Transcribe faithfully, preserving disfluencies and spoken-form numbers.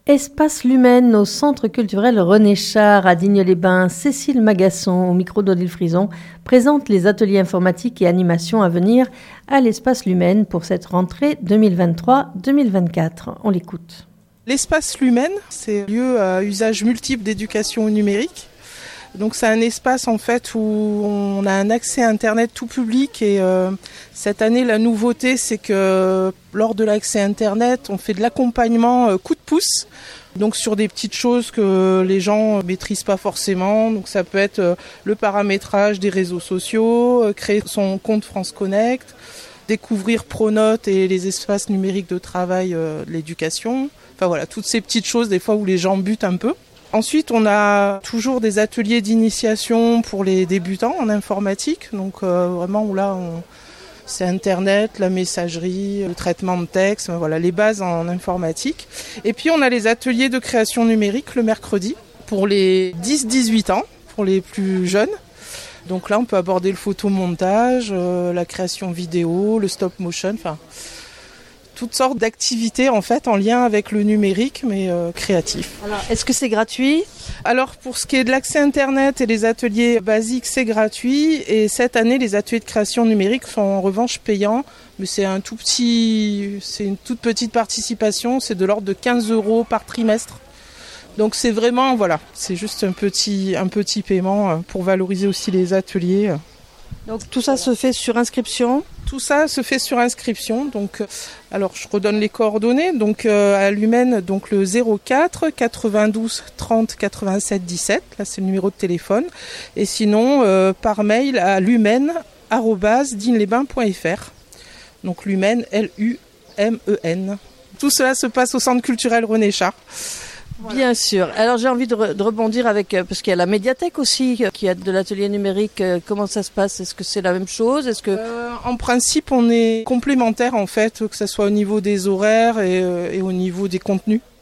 Espace Lumen au Centre culturel René Char à Digne-les-Bains, Cécile Magasson, au micro d'Odile Frison, présente les ateliers informatiques et animations à venir à l'Espace Lumen pour cette rentrée deux mille vingt-trois deux mille vingt-quatre. On l'écoute. L'Espace Lumen, c'est un lieu à usage multiple d'éducation au numérique. Donc c'est un espace en fait où on a un accès à Internet tout public et euh, cette année la nouveauté c'est que lors de l'accès Internet on fait de l'accompagnement euh, coup de pouce. Donc sur des petites choses que les gens maîtrisent pas forcément. Donc ça peut être euh, le paramétrage des réseaux sociaux, euh, créer son compte France Connect, découvrir Pronote et les espaces numériques de travail euh, de l'éducation. Enfin voilà, toutes ces petites choses des fois où les gens butent un peu. Ensuite, on a toujours des ateliers d'initiation pour les débutants en informatique. Donc euh, vraiment, où là, on, c'est Internet, la messagerie, le traitement de texte, voilà, les bases en informatique. Et puis, on a les ateliers de création numérique le mercredi pour les dix dix-huit ans, pour les plus jeunes. Donc là, on peut aborder le photomontage, euh, la création vidéo, le stop motion, enfin toutes sortes d'activités en fait en lien avec le numérique mais euh, créatif. Alors, est-ce que c'est gratuit ? Alors pour ce qui est de l'accès Internet et les ateliers basiques, c'est gratuit et cette année les ateliers de création numérique sont en revanche payants, mais c'est un tout petit, c'est une toute petite participation, c'est de l'ordre de quinze euros par trimestre. Donc c'est vraiment voilà, c'est juste un petit un petit paiement pour valoriser aussi les ateliers. Donc tout ça se fait sur inscription ? Tout ça se fait sur inscription. Donc, alors je redonne les coordonnées. Donc euh, à Lumen, donc le zéro quatre quatre-vingt-douze trente quatre-vingt-sept dix-sept. Là c'est le numéro de téléphone. Et sinon euh, par mail à lumen arobase digne les bains point f r. Donc Lumen, L U M E N. Tout cela se passe au Centre culturel René Char. Voilà. Bien sûr. Alors j'ai envie de, re- de rebondir avec, euh, parce qu'il y a la médiathèque aussi, euh, qui a de l'atelier numérique. Euh, comment ça se passe ? Est-ce que c'est la même chose ? Est-ce que euh, En principe, on est complémentaires en fait, que ce soit au niveau des horaires et, euh, et au niveau des contenus.